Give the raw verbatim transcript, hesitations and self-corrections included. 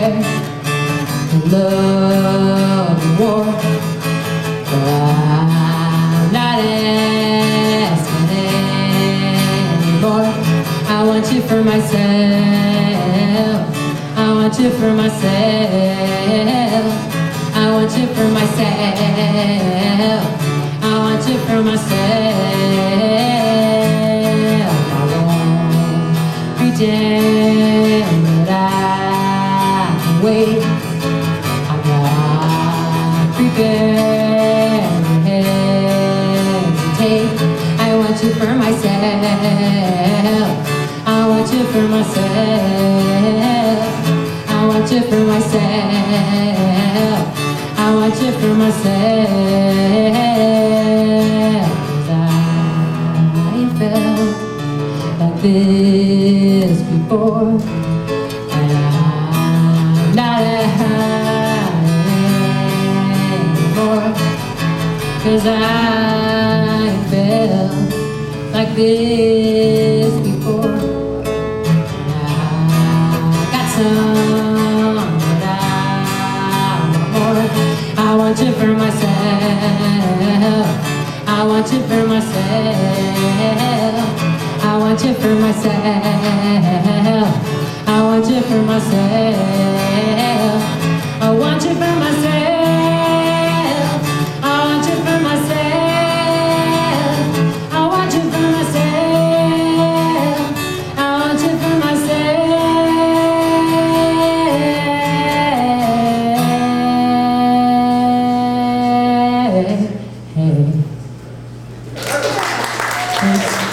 care to love and war. But I'm not asking anymore. I want you for myself. I want you for myself. I want you for myself. I want you for myself. I won't pretend that I can wait. I'm not prepared to hesitate. I want you for myself. I want you for myself. I want you for myself. I want you for myself. 'Cause I felt like this before, and I'm not anymore. 'Cause I felt like this before, and I got some that I want more. I want you for myself. I want you for myself. I want you for myself. I want you for myself. I want you for myself. I want you for myself. I want you for myself. I want you for myself. Hey. Thanks.